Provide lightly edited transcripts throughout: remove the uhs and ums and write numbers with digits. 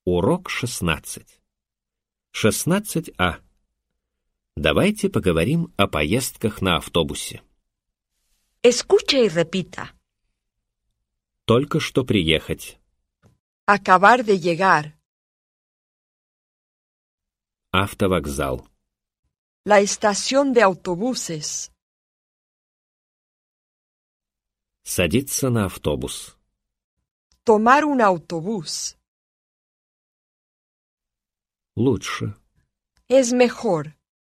Урок 16. 16А. Давайте поговорим о поездках на автобусе. Escuche y repita. Только что приехать. Acabar de llegar. Автовокзал. La estación de autobuses. Садиться на автобус. Tomar un autobús. Лучше. Es mejor.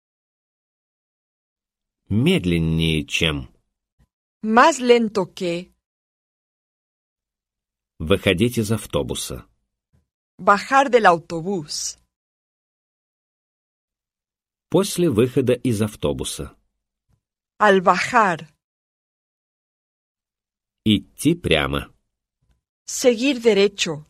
Медленнее, чем. Más lento que. Выходить из автобуса. Bajar del autobús. После выхода из автобуса. Al bajar. Идти прямо. Seguir derecho.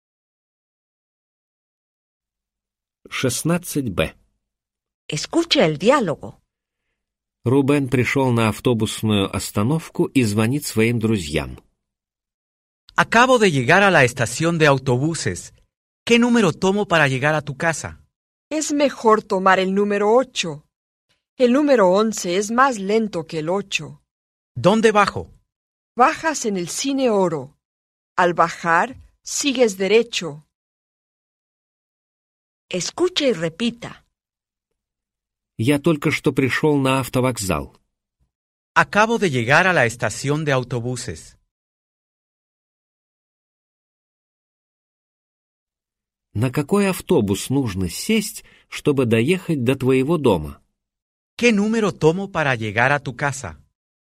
16Б. Escucha el diálogo. Рубен пришел на автобусную остановку и звонит своим друзьям. Acabo de llegar a la estación de autobuses. ¿Qué número tomo para llegar a tu casa? Es mejor tomar el número 8. El número 11 es más lento que el 8. ¿Dónde bajo? Bajas en el Cine Oro. Al bajar, sigues derecho. Escucha y repita. Я только что пришел на автовокзал. Acabo de llegar a la estación de autobuses. На какой автобус нужно сесть, чтобы доехать до твоего дома? ¿Qué número tomo para llegar a tu casa?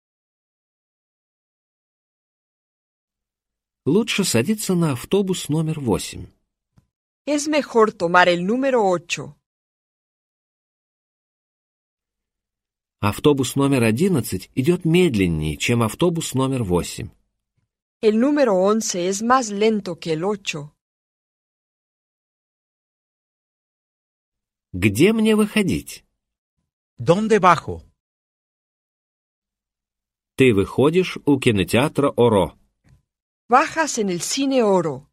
Лучше садиться на автобус номер 8. Es mejor tomar el número 8. Автобус номер 11 идет медленнее, чем автобус номер 8. El número 11 es más lento que el 8. Где мне выходить? ¿Dónde bajo? Ты выходишь у кинотеатра Оро. Bajas en el Cine Oro.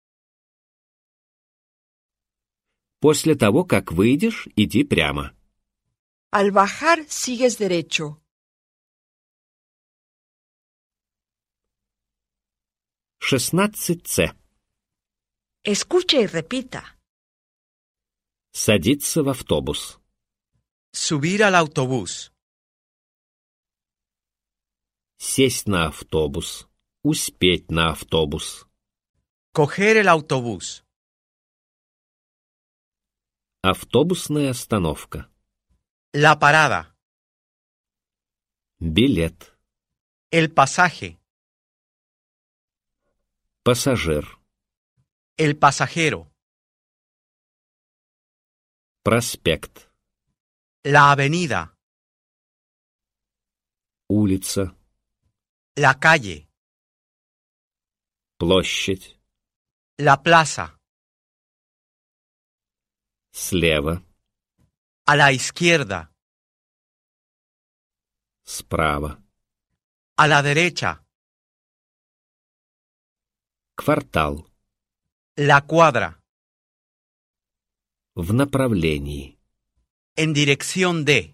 После того, как выйдешь, иди прямо. Al bajar, sigues derecho. 16С. Escucha y repita. Садиться в автобус. Subir al autobús. Сесть на автобус. Успеть на автобус. Coger el autobús. Автобусная остановка. La parada. Билет. El pasaje. Пассажир. El pasajero. Проспект. La avenida. Улица. La calle. Площадь. La plaza. Слева. A la izquierda. Справа. A la derecha. Квартал. La cuadra. В направлении. En dirección de.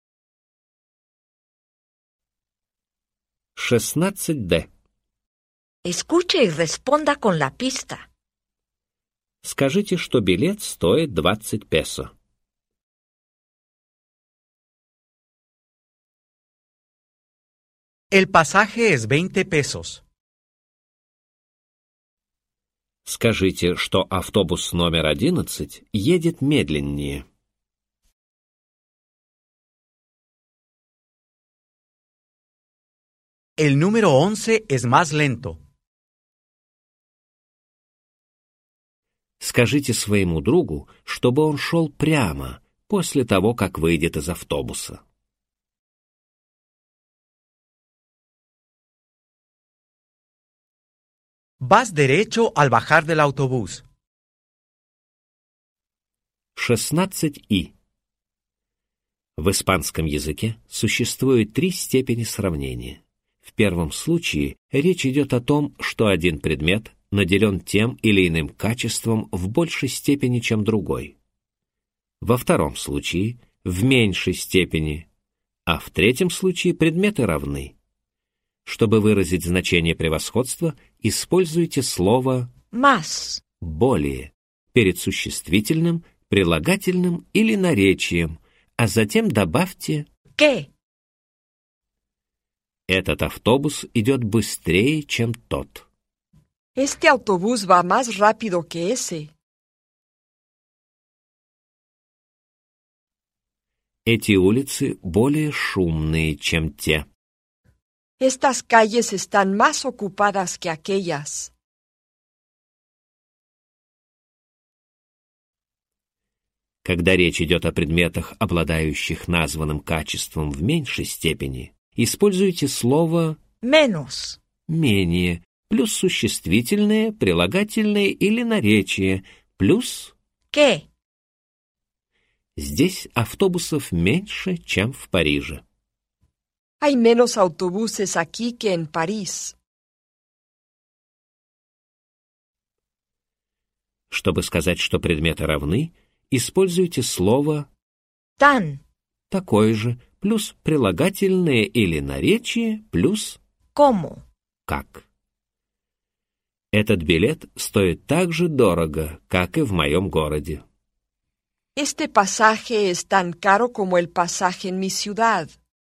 16Д. Escuche y responda con la pista. Скажите, что билет стоит 20 песо. El pasaje es 20 pesos. Скажите, что автобус номер 11 едет медленнее. El número 11 es más lento. Скажите своему другу, чтобы он шел прямо после того, как выйдет из автобуса. Vas derecho al bajar del autobús. 16И. В испанском языке существует 3 степени сравнения. В первом случае речь идет о том, что один предмет наделен тем или иным качеством в большей степени, чем другой. Во втором случае – в меньшей степени, а в третьем случае предметы равны. Чтобы выразить значение превосходства, используйте слово más, «более» перед существительным, прилагательным или наречием, а затем добавьте que. «Этот автобус идет быстрее, чем тот». Este autobús va más rápido que ese. Эти улицы более шумные, чем те. Estas calles están más ocupadas que aquellas. Когда речь идет о предметах, обладающих названным качеством в меньшей степени, используйте слово Menos. «менее» плюс существительное, прилагательное или наречие плюс Que. «здесь автобусов меньше, чем в Париже». Hay menos autobuses aquí que en París. Чтобы сказать, что предметы равны, используйте слово Tan. такое же плюс прилагательное или наречие плюс Como. как. Этот билет стоит так же дорого, как и в моем городе. Este pasaje es tan caro como el pasaje en mi ciudad.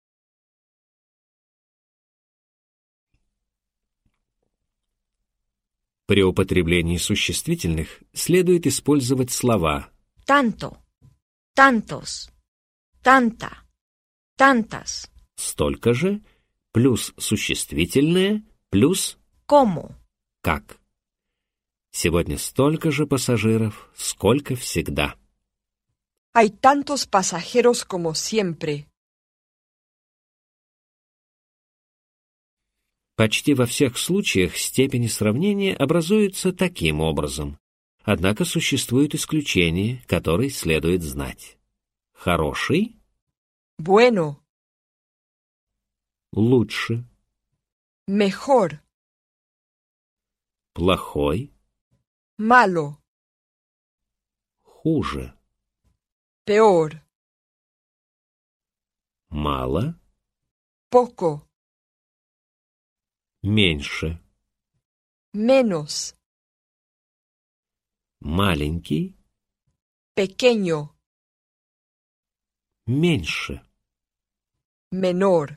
При употреблении существительных следует использовать слова Tanto. Tantos. Tanta. Tantas. «столько же» плюс существительное плюс Como. «как». Сегодня столько же пассажиров, сколько всегда. Hay tantos pasajeros como siempre. Почти во всех случаях степени сравнения образуются таким образом. Однако существуют исключения, которые следует знать. Хороший Bueno. – лучше, Mejor. плохой Malo. – хуже, Peor. мало Poco. – меньше, Menos. маленький Pequeño. – меньше. Menor.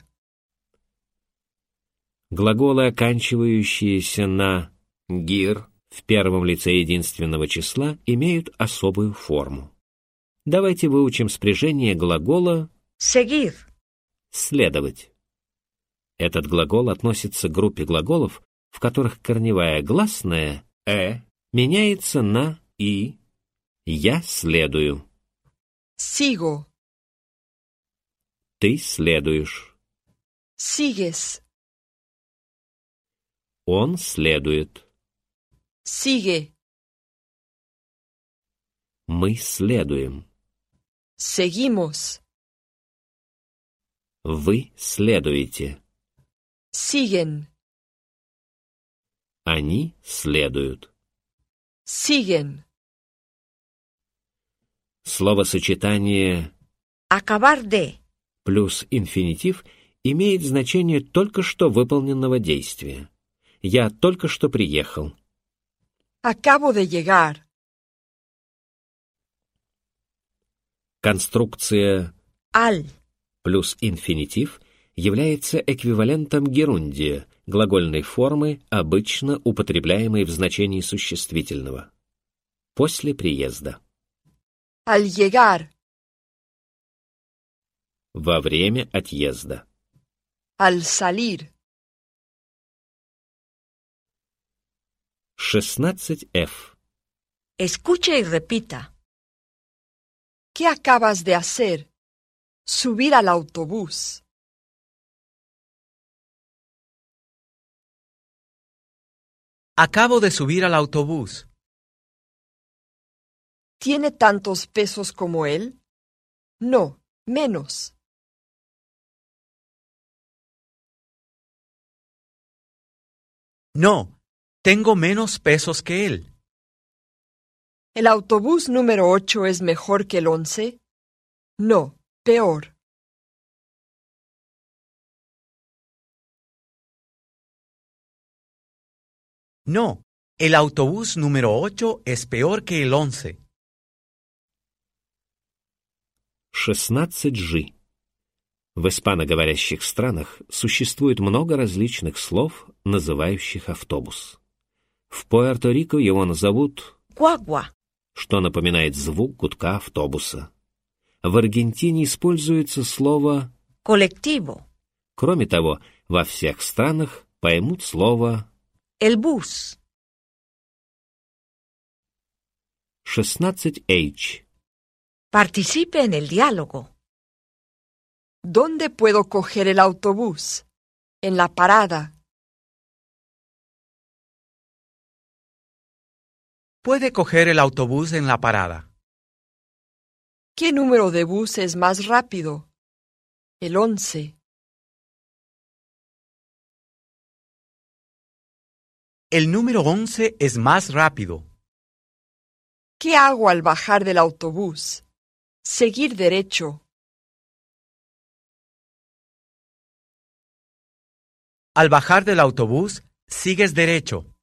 Глаголы, оканчивающиеся на «гир» в первом лице единственного числа, имеют особую форму. Давайте выучим спряжение глагола Seguir. «следовать». Этот глагол относится к группе глаголов, в которых корневая гласная меняется на «и». «Я следую». Sigo. Ты следуешь. Sigues. Он следует. Sigue. Мы следуем. Seguimos. Вы следуете. Siguen. Они следуют. Siguen. Словосочетание Acabar de. плюс инфинитив имеет значение только что выполненного действия. Я только что приехал. Acabo de llegar. Конструкция Al. плюс инфинитив является эквивалентом герундия, глагольной формы, обычно употребляемой в значении существительного. После приезда. Al llegar. Во время отъезда. Al salir. 16F. Escucha y repita. ¿Qué acabas de hacer? Subir al autobús. Acabo de subir al autobús. ¿Tiene tantos pesos como él? No, menos. No, Tengo menos pesos que él. ¿El autobús número 8 es mejor que el 11? No, peor. No, el autobús número 8 es peor que el 11. 16G. В испаноговорящих странах существует много различных слов, называющих автобус. В Пуэрто-Рико его назовут Guagua. что напоминает звук гудка автобуса. В Аргентине используется слово Colectivo. Кроме того, во всех странах поймут слово El bus. 16H. Participe en el diálogo. ¿Dónde puedo coger el autobús? En la parada. Puede coger el autobús en la parada. ¿Qué número de bus es más rápido? El 11. El número 11 es más rápido. ¿Qué hago al bajar del autobús? Seguir derecho. Al bajar del autobús, sigues derecho.